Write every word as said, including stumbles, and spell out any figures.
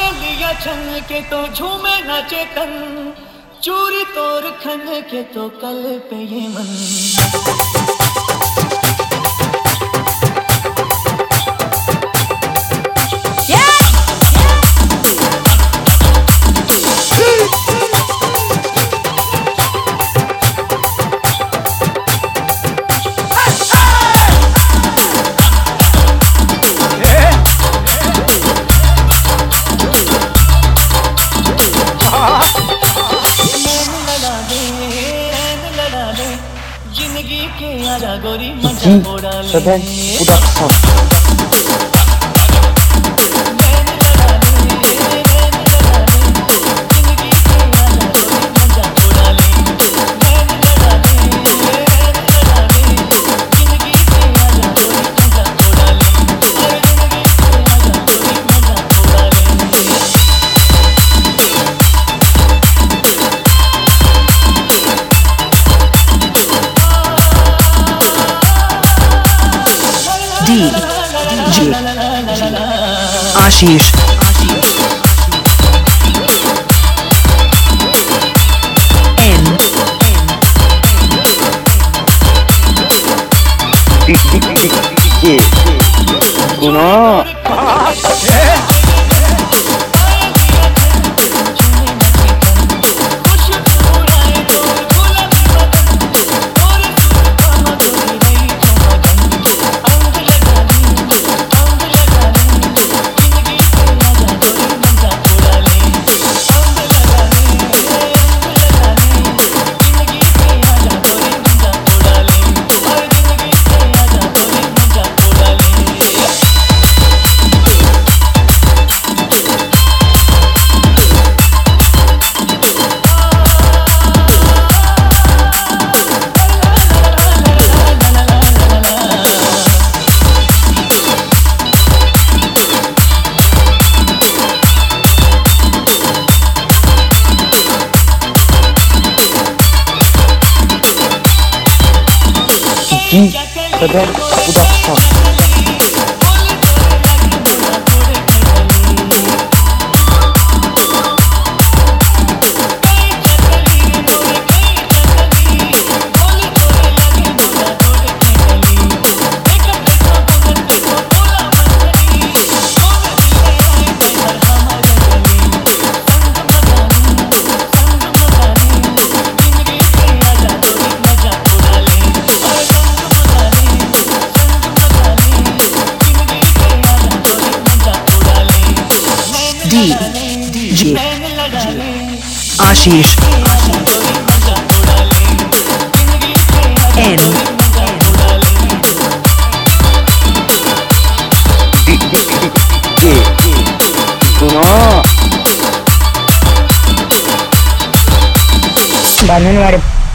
पायलिया छन के तो झूमे नाचे तन, चूरी तोर खन के तो कल पे ये मन। जिंदगी के आजा गोरी मजा उड़ा ले। D J Ashish N D Kuno G sedang udah stop. D J Ashish N D Kuno Bangun warip